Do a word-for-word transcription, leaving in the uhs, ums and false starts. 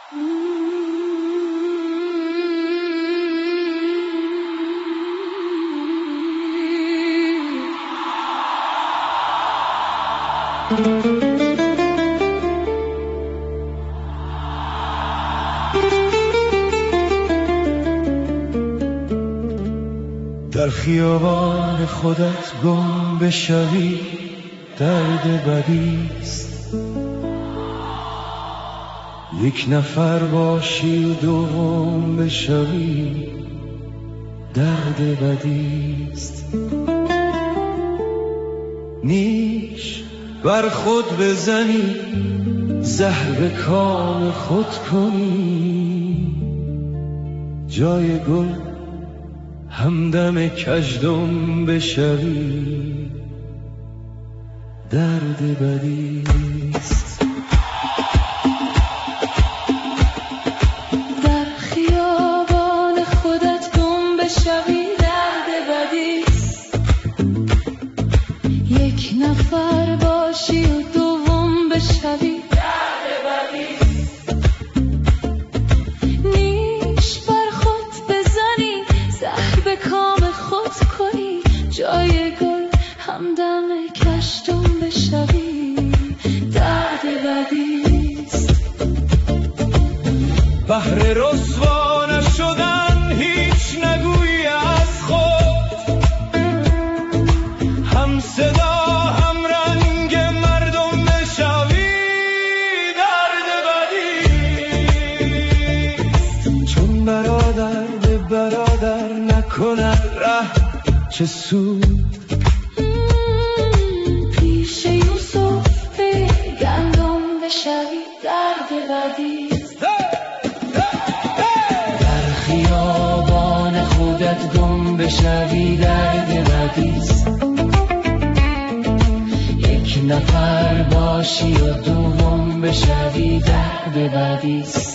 در خیابان خودت گم بشوی درد بدیست، یک نفر باشی و دوم بشوی درد بدیست. نیش بر خود بزنی زهر به کام خود کنی، جای گل همدم کژدم بشوی درد بدیست. در خیابان خودت گم بشوی درد بدیست، یک نفر باشی و دوم بشوی درد بدیست. نیش بر خود بزنی زهر به کام خود کنی، جای گل همدم کشتم بشوی درد بدیست. بهر رسوا نشدن هیچ نگویی از خود، هم صدا هم رنگ مردم بشوی درد بدیست. چون برادر به برادر نکند ره چه سود، پیش یوسف به گندم بشوی درد بدیست. در خیابان خودت گم بشوی درد بدیست، یک نفر باشی و دوم بشوی درد بدیست.